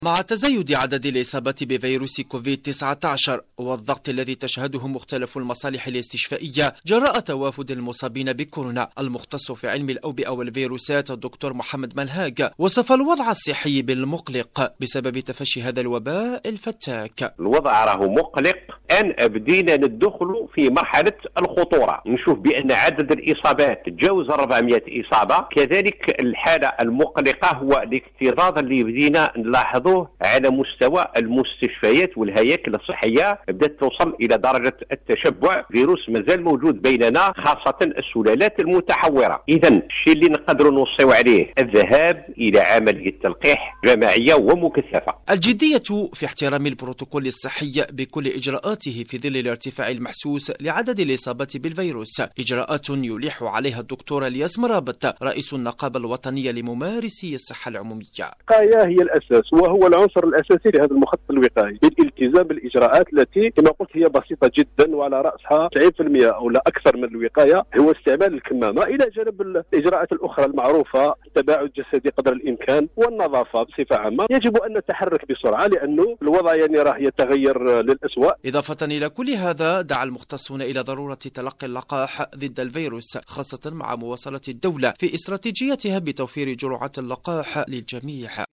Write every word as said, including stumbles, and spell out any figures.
مع تزايد عدد الإصابة بفيروس كوفيد تسعة عشر والضغط الذي تشهده مختلف المصالح الاستشفائية جراء توافد المصابين بكورونا، المختص في علم الأوبئة والفيروسات الدكتور محمد ملهاج وصف الوضع الصحي بالمقلق بسبب تفشي هذا الوباء الفتاك. الوضع راه مقلق، الآن بدينا ندخل في مرحلة الخطورة، نشوف بأن عدد الإصابات تجاوز أربعمائة إصابة، كذلك الحالة المقلقة هو الاكتظاظ اللي بدينا نلاحظه على مستوى المستشفيات والهياكل الصحية، بدأت توصل إلى درجة التشبع، فيروس مازال موجود بيننا خاصة السلالات المتحورة. إذا الشيء اللي نقدر نوصيو عليه الذهاب إلى عملية تلقيح جماعية ومكثفة. الجدية في احترام البروتوكول الصحي بكل إجراءاته في ظل الارتفاع المحسوس لعدد الإصابات بالفيروس، إجراءات يليح عليها الدكتور الياس مرابط رئيس النقابة الوطنية لممارسي الصحة العمومية. الوقاية هي الأساس وهو العنصر الأساسي لهذا المخطط الوقائي، بالالتزام بالإجراءات التي كما قلت هي بسيطة جدا، وعلى رأسها تسعين بالمئة أو لا أكثر من الوقاية هو استعمال الكمامة، إلى جانب الإجراءات الأخرى المعروفة، التباعد الجسدي قدر الإمكان والنظافة بصفة عامة. يجب أن نتحرك بسرعة لأنه الوضع يعني راه يتغير للأسوأ. إضافة إلى كل هذا، دعا المختصون إلى ضرورة تلقي اللقاح ضد الفيروس، خاصة مع مواصلة الدولة في استراتيجيتها بتوفير جرعات اللقاح للجميع.